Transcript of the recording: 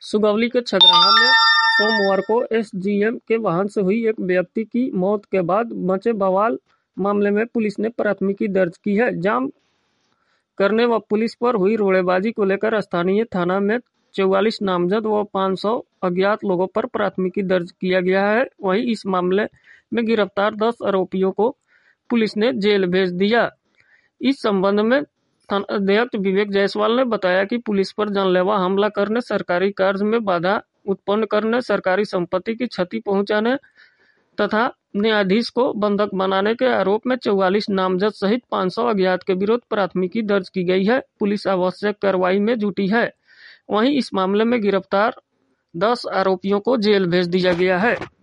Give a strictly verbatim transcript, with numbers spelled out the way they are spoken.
सुगौली के छगराहा में सोमवार को एसडीएम के वाहन से हुई एक व्यक्ति की मौत के बाद मचे बवाल मामले में पुलिस ने प्राथमिकी दर्ज की है। जाम करने व पुलिस पर हुई रोड़ेबाजी को लेकर स्थानीय थाना में चौवालीस नामजद व पाँच सौ अज्ञात लोगों पर प्राथमिकी दर्ज किया गया है। वहीं इस मामले में गिरफ्तार दस आरोपियों को पुलिस ने जेल भेज दिया। इस संबंध में थानाध्यक्ष विवेक जायसवाल ने बताया कि पुलिस पर जानलेवा हमला करने, सरकारी कार्य में बाधा उत्पन्न करने, सरकारी संपत्ति की क्षति पहुंचाने तथा न्यायाधीश को बंधक बनाने के आरोप में चौवालीस नामजद सहित पाँच सौ अज्ञात के विरुद्ध प्राथमिकी दर्ज की गई है। पुलिस आवश्यक कार्रवाई में जुटी है। वहीं इस मामले में गिरफ्तार दस आरोपियों को जेल भेज दिया गया है।